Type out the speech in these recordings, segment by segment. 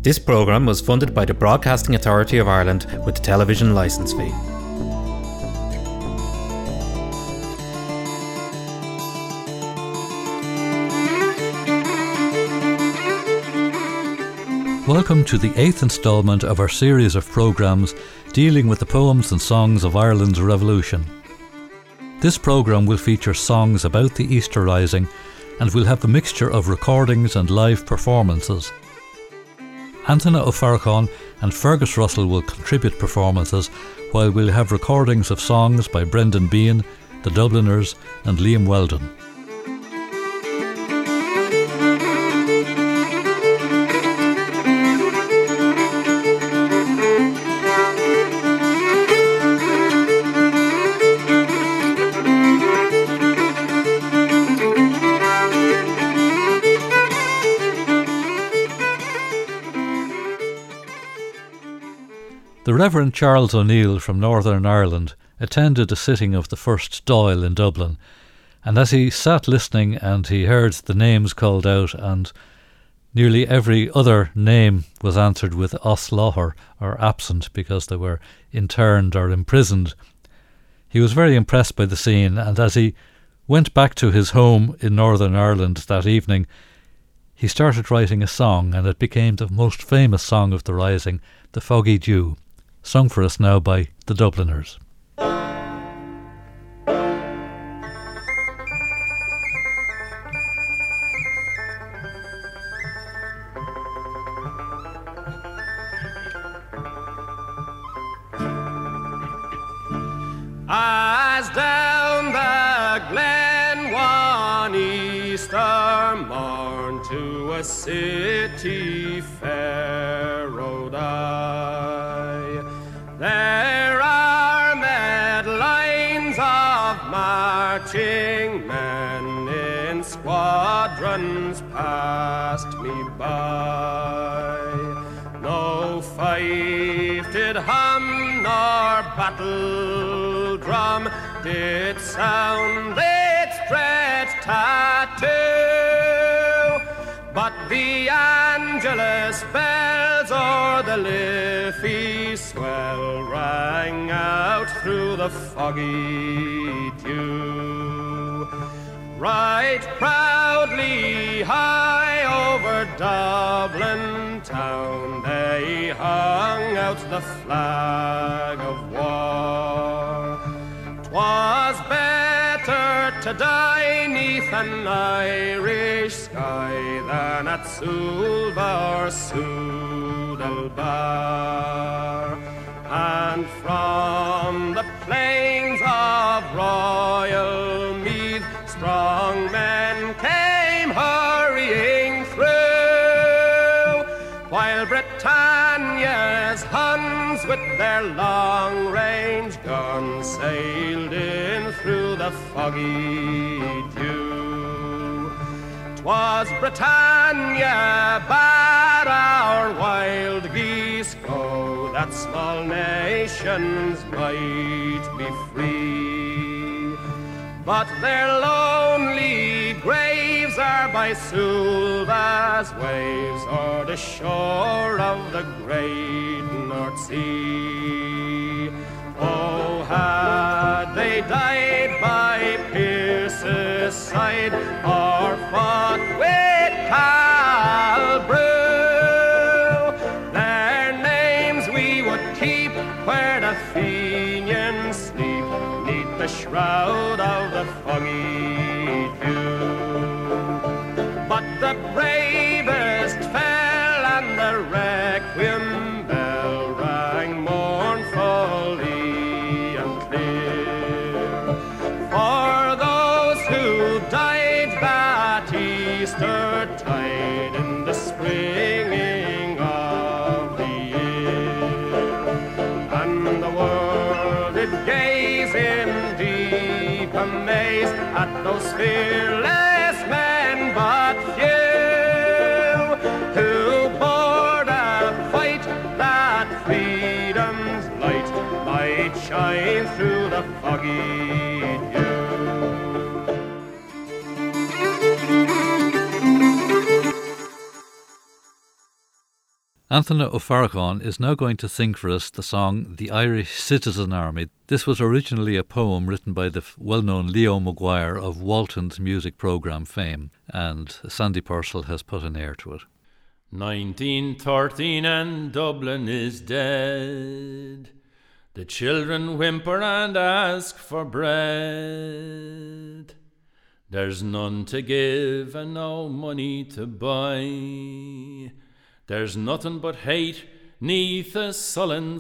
This programme was funded by the Broadcasting Authority of Ireland with the television licence fee. Welcome to the 8th instalment of our series of programmes dealing with the poems and songs of Ireland's Revolution. This programme will feature songs about the Easter Rising and will have a mixture of recordings and live performances. Anthony O'Farrakhan and Fergus Russell will contribute performances, while we'll have recordings of songs by Brendan Behan, the Dubliners and Liam Weldon. The Reverend Charles O'Neill from Northern Ireland attended a sitting of the First Dáil in Dublin, and as he sat listening and he heard the names called out, and nearly every other name was answered with Os Láthair, or absent, because they were interned or imprisoned, he was very impressed by the scene, and as he went back to his home in Northern Ireland that evening, he started writing a song, and it became the most famous song of the Rising, The Foggy Dew, sung for us now by the Dubliners. As down the glen one Easter morn to a city fair rode I, there are mad lines of marching men in squadrons passed me by. No fife did hum nor battle drum did sound its dread tattoo, but the Angelus bells o'er the Liffey swell rang out through the foggy dew. Right proudly high over Dublin town they hung out the flag of war. 'Twas better to die 'neath an Irish sky than at Sulva or Sudalbar. And from the plains of royal Meath strong men came hurrying through, while Britannia's Huns with their long-range guns sailed in through the foggy dew. 'Twas Britannia bade our wild geese go, that small nations might be free, but their lonely graves are by Sulva's waves or the shore of the great North Sea. Oh, had they died by Pierce's side or fought with Calbrew, their names we would keep where the Fenians sleep, 'neath the shroud of the foggy dew. But the bravest fell and the requiem bell rang mournfully and clear, for those who died that Easter tide in the springing of the year. And the world did gaze in deep amaze at those fearless men but few, who bore the fight that freedom's light might shine through the foggy dew. Anthony O'Farrakhan is now going to sing for us the song The Irish Citizen Army. This was originally a poem written by the well-known Leo Maguire of Walton's music programme fame, and Sandy Purcell has put an air to it. 1913 and Dublin is dead. The children whimper and ask for bread. There's none to give and no money to buy. There's nothing but hate 'neath a sullen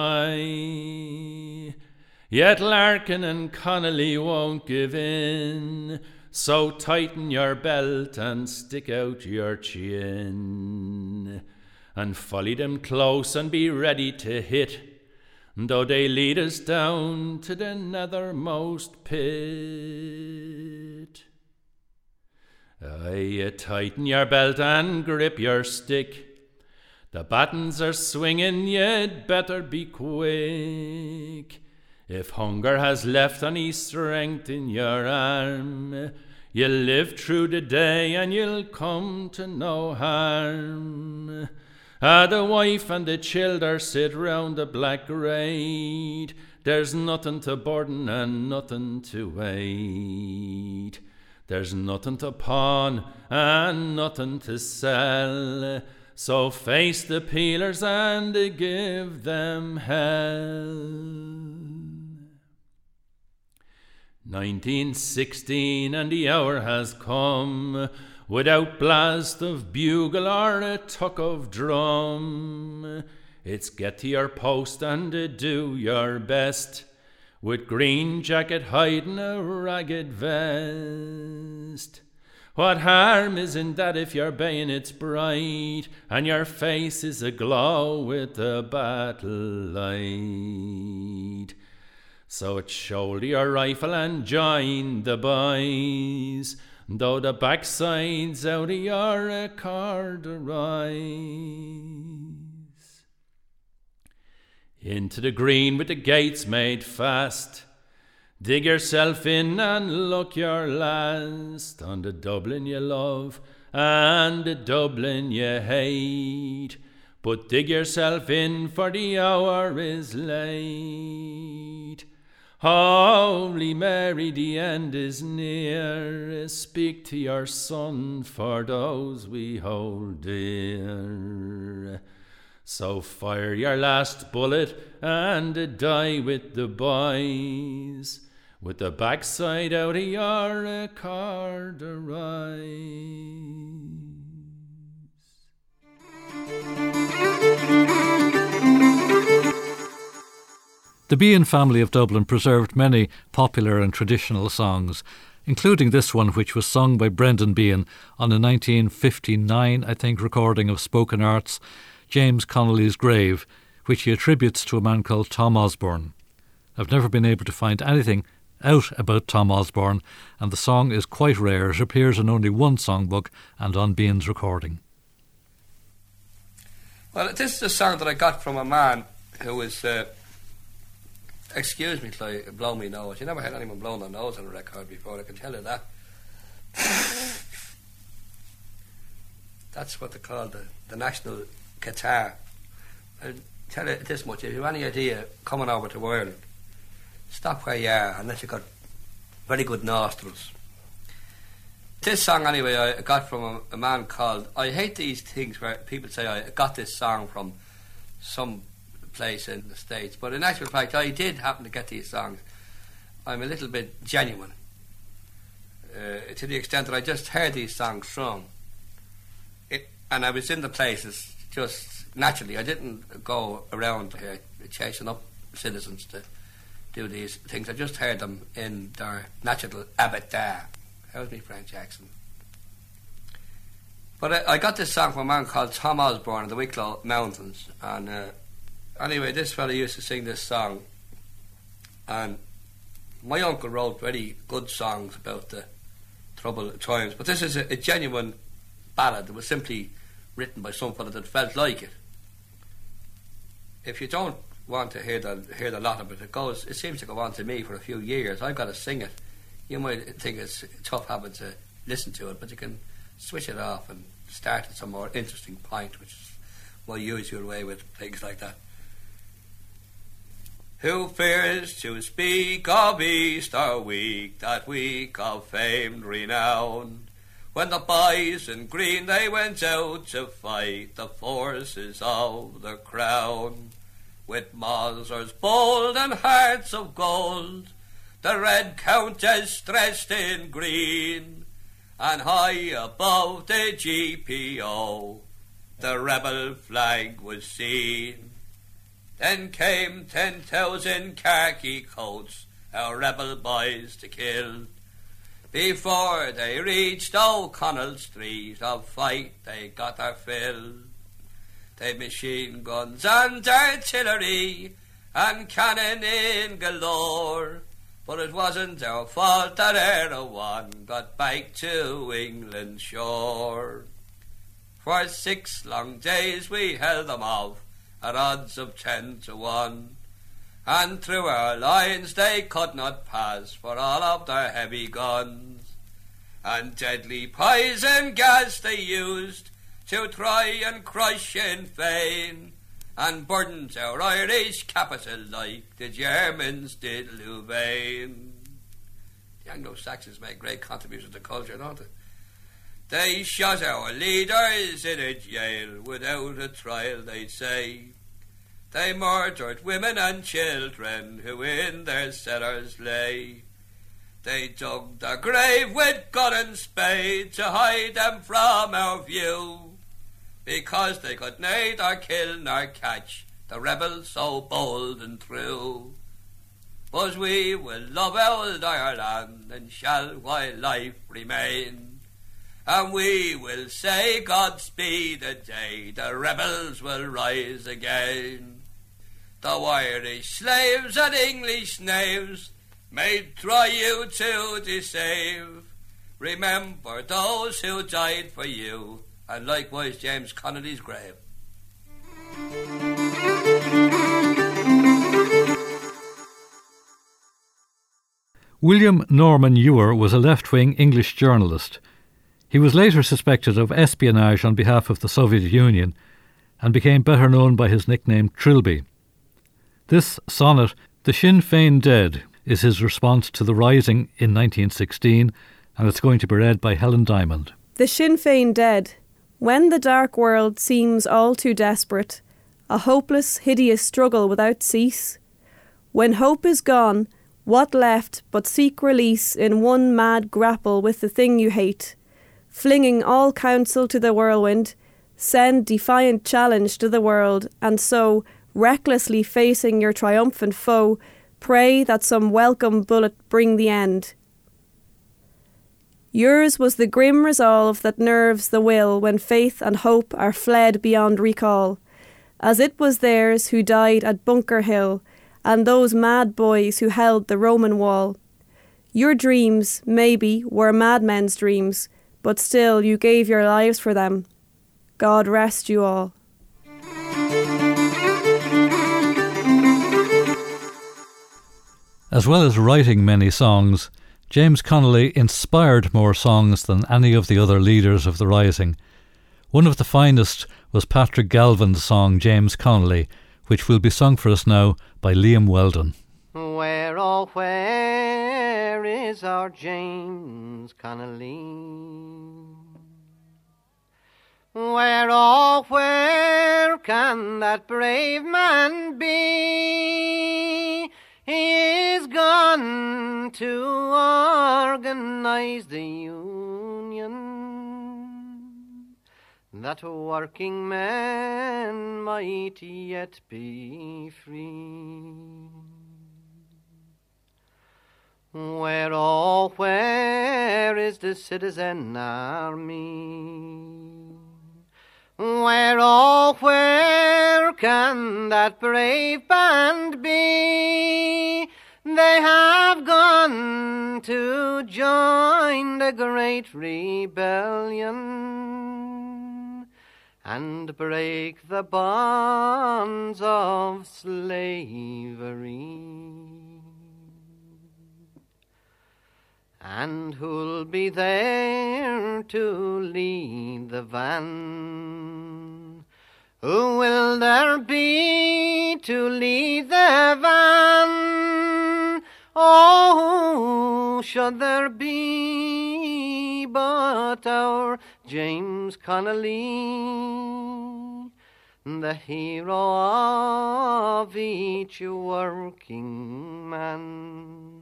sky. Yet Larkin and Connolly won't give in, so tighten your belt and stick out your chin. And folly them close and be ready to hit, though they lead us down to the nethermost pit. Aye, tighten your belt and grip your stick. The battens are swinging, you'd better be quick. If hunger has left any strength in your arm, you'll live through the day and you'll come to no harm. The wife and the childer sit round the black grate. There's nothing to burden and nothing to wait. There's nothing to pawn and nothing to sell, so face the peelers and give them hell. 1916 and the hour has come, without blast of bugle or a tuck of drum. It's get to your post and do your best, with green jacket hiding a ragged vest. What harm is in that if your bayonet's bright and your face is aglow with the battle light? So shoulder your rifle and join the boys, though the backside's out of your corduroys. Into the green with the gates made fast, dig yourself in and look your last on the Dublin you love and the Dublin you hate. But dig yourself in, for the hour is late. Holy Mary, the end is near. Speak to your son for those we hold dear. So fire your last bullet and die with the boys, with the backside out of your corduroys. The Behan family of Dublin preserved many popular and traditional songs, including this one, which was sung by Brendan Behan on a 1959, I think, recording of Spoken Arts, James Connolly's Grave, which he attributes to a man called Tom Osborne. I've never been able to find anything out about Tom Osborne, and the song is quite rare. It appears in only one songbook and on Behan's recording. Well, this is a song that I got from a man who was... excuse me till I blow me nose. You never had anyone blowing their nose on a record before, I can tell you that. That's what they call the national guitar. I'll tell you this much, if you have any idea coming over to Ireland, stop where you are unless you've got very good nostrils. This song anyway I got from a man called, I hate these things where people say I got this song from some place in the States, but in actual fact I did happen to get these songs. I'm a little bit genuine to the extent that I just heard these songs sung and I was in the places just naturally. I didn't go around chasing up citizens to do these things. I just heard them in their natural habitat. How's me French accent? But I got this song from a man called Tom Osborne in the Wicklow Mountains, and anyway, this fella used to sing this song, and my uncle wrote very good songs about the troubled times, but this is a genuine ballad that was simply written by some fella that felt like it. If you don't want to hear the lot of it, it seems to go on to me for a few years. I've got to sing it. You might think it's tough having to listen to it, but you can switch it off and start at some more interesting point, which is my usual way with things like that. Who fears to speak of Easter week, that week of famed renown, when the boys in green they went out to fight the forces of the crown? With mausers bold and hearts of gold, the red countess dressed in green, and high above the GPO the rebel flag was seen. Then came 10,000 khaki coats, our rebel boys to kill. Before they reached O'Connell Street, of fight they got their fill. They'd machine guns and artillery and cannon in galore, but it wasn't our fault that Erewhon got back to England's shore. For 6 long days we held them off at odds of 10-1, and through our lines they could not pass for all of their heavy guns. And deadly poison gas they used to try and crush Sinn Féin, and burned our Irish capital like the Germans did Louvain. The Anglo-Saxons made great contributions to culture, don't they? They shot our leaders in a jail without a trial, they say. They murdered women and children who in their cellars lay. They dug their grave with gun and spade to hide them from our view, because they could neither kill nor catch the rebels so bold and true. But we will love old Ireland and shall while life remain, and we will say Godspeed the day the rebels will rise again. Though Irish slaves and English knaves may try you to deceive, remember those who died for you, and likewise James Connolly's grave. William Norman Ewer was a left-wing English journalist. He was later suspected of espionage on behalf of the Soviet Union and became better known by his nickname Trilby. This sonnet, The Sinn Féin Dead, is his response to the Rising in 1916, and it's going to be read by Helen Diamond. The Sinn Féin Dead. When the dark world seems all too desperate, a hopeless, hideous struggle without cease, when hope is gone, what left but seek release in one mad grapple with the thing you hate, flinging all counsel to the whirlwind, send defiant challenge to the world, and so, recklessly facing your triumphant foe, pray that some welcome bullet bring the end. Yours was the grim resolve that nerves the will when faith and hope are fled beyond recall, as it was theirs who died at Bunker Hill, and those mad boys who held the Roman wall. Your dreams, maybe, were madmen's dreams, but still you gave your lives for them. God rest you all. As well as writing many songs, James Connolly inspired more songs than any of the other leaders of the Rising. One of the finest was Patrick Galvin's song James Connolly, which will be sung for us now by Liam Weldon. Where, oh, where is our James Connolly? Where, oh, where can that brave man be? He is gone to organise the union, that working men might yet be free. Where, oh, where is the citizen army? Where, oh, where can that brave band be? They have gone to join the great rebellion and break the bonds of slavery. And who'll be there to lead the van? Who will there be to lead the van? Oh, should there be but our James Connolly, the hero of each working man,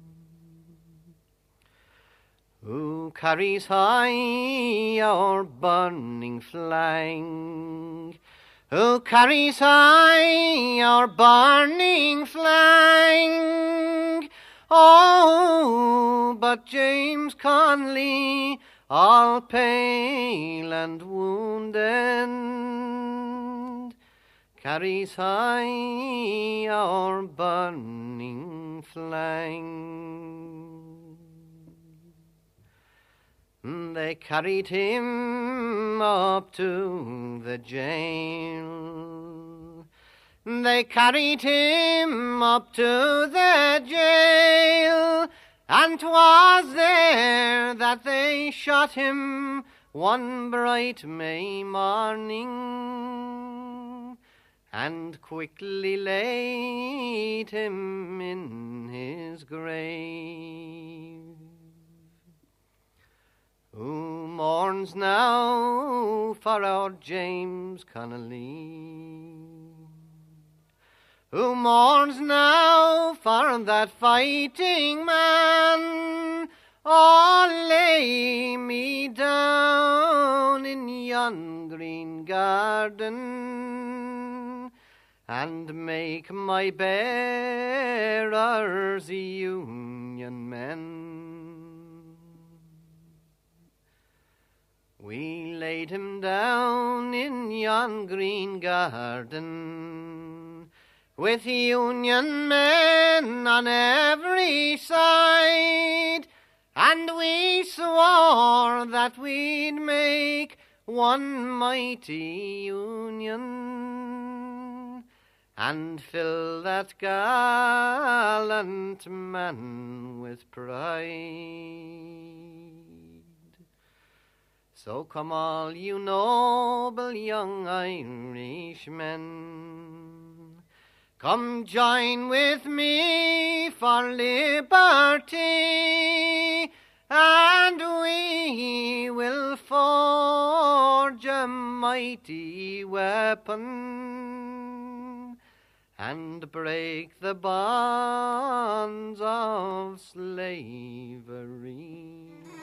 who carries high our burning flag, who carries high our burning flag. Oh, but James Connolly, all pale and wounded, carries high our burning flag. They carried him up to the jail. They carried him up to the jail, and 'twas there that they shot him one bright May morning, and quickly laid him in his grave. Who mourns now for our James Connolly? Who mourns now for that fighting man? Oh, lay me down in yon green garden, and make my bearers Union men. We laid him down in yon green garden, with Union men on every side, and we swore that we'd make one mighty Union, and fill that gallant man with pride. So come all you noble young Irishmen, come join with me for liberty, and we will forge a mighty weapon and break the bonds of slavery.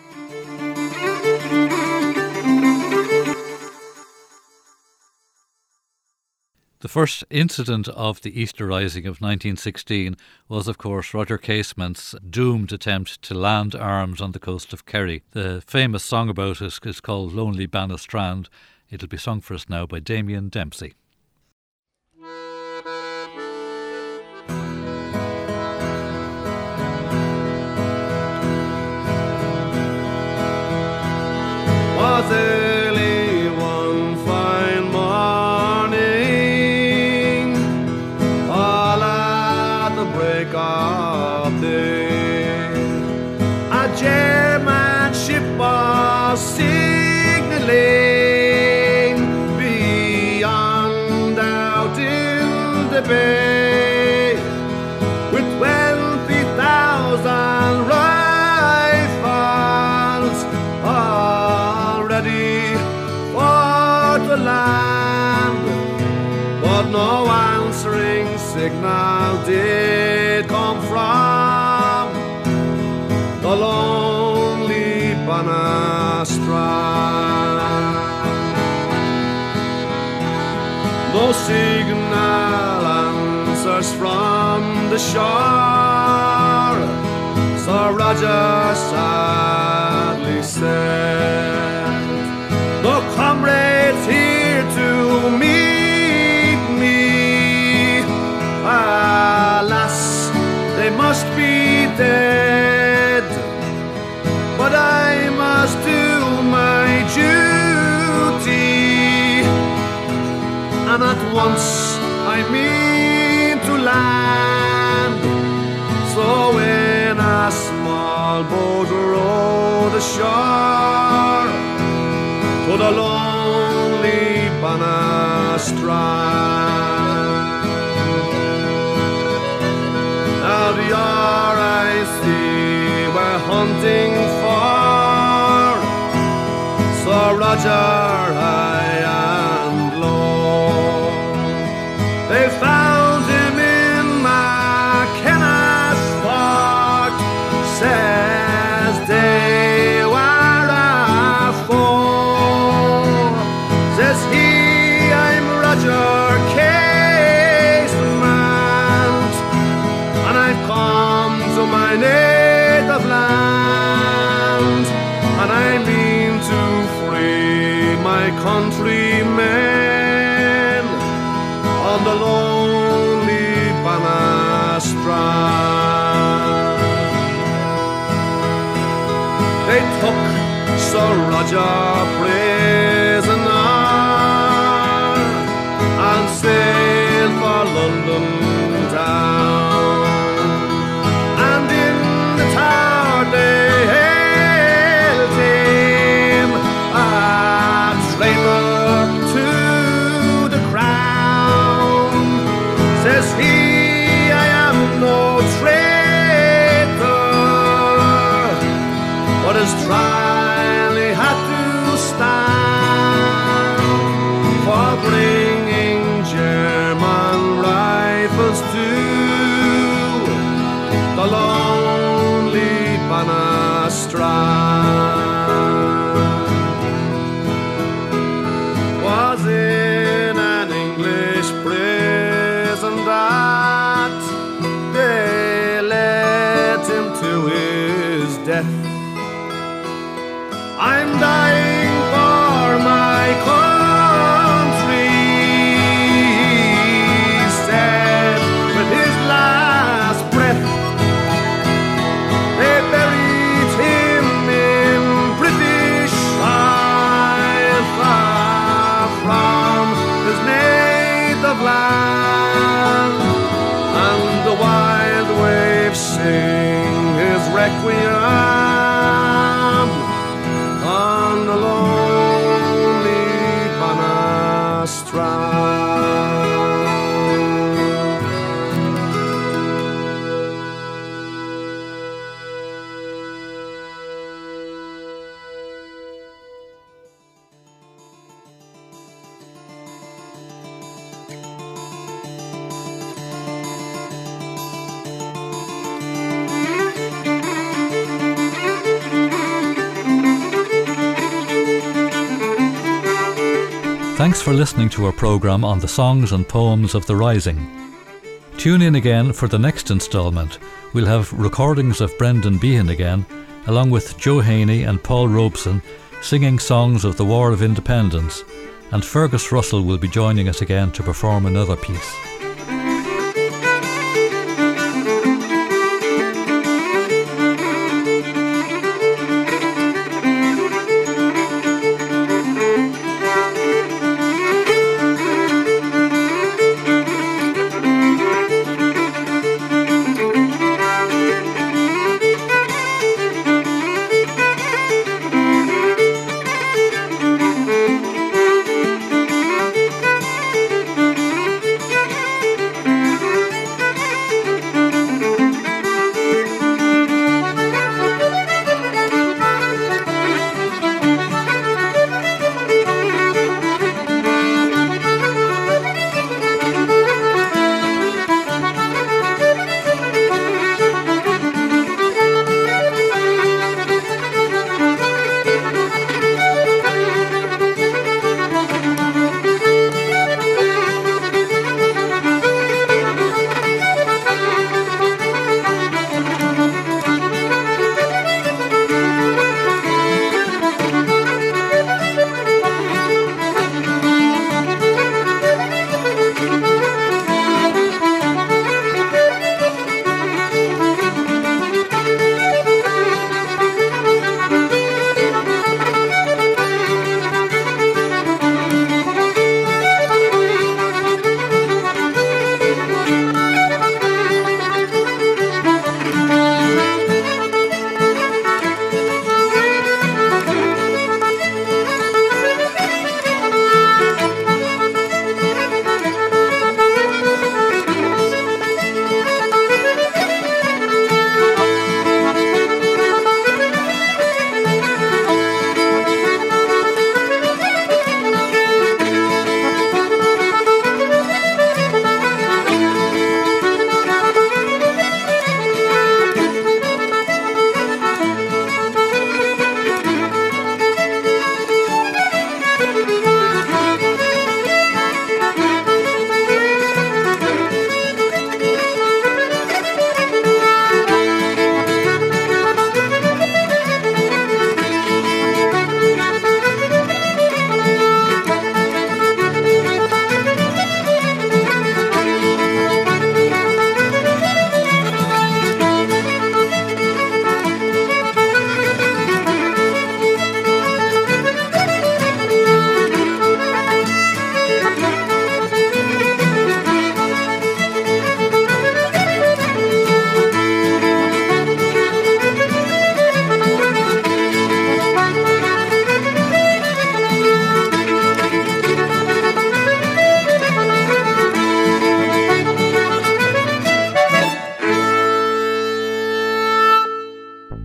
The first incident of the Easter Rising of 1916 was, of course, Roger Casement's doomed attempt to land arms on the coast of Kerry. The famous song about it is called Lonely Bannostrand. It'll be sung for us now by Damien Dempsey. Was early one fine morning, all at the break of day, a German ship was signaling beyond out in the bay, with 20,000 rifles ready for the land, but no answering signal did come from the lonely Bannostrand. No signal answers from the shore, so Roger sadly said, "No comrades here to meet me. Alas, they must be dead, but I must do my duty, and at once I mean to land." So when a small boat rowed ashore to the lonely Bannostrand, strand. Now the RIC were hunting for Sir Roger high and low. They found him in McKenna's Park, says they were a foe. Says he, I'm Roger Casement, and I've come to my native land, and I mean to free my countrymen on the lonely Bannerstrand. They took Sir Roger prisoner and sailed for London town, and in the Tower they hailed him a traitor to the crown. Says he, I am no traitor, but his trial he had to stand for bringing German rifles to the lonely Bannerstrand. Was in an English prison that they led him to his death. I'm dying for my country, he said with his last breath. They buried him in British soil, far from his native land, and the wild waves sing his requiem on the lonely Bannerstrand. Thanks for listening to our programme on the songs and poems of the Rising. Tune in again for the next instalment. We'll have recordings of Brendan Behan again, along with Joe Haney and Paul Robeson singing songs of the War of Independence, and Fergus Russell will be joining us again to perform another piece.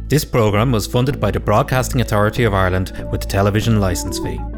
This programme was funded by the Broadcasting Authority of Ireland with the television licence fee.